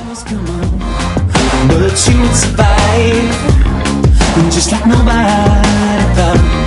But you would survive, just like nobody thought.